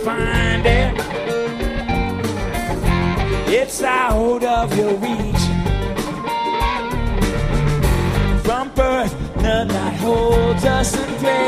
find it. It's out of your reach. From birth, none that holds us in place.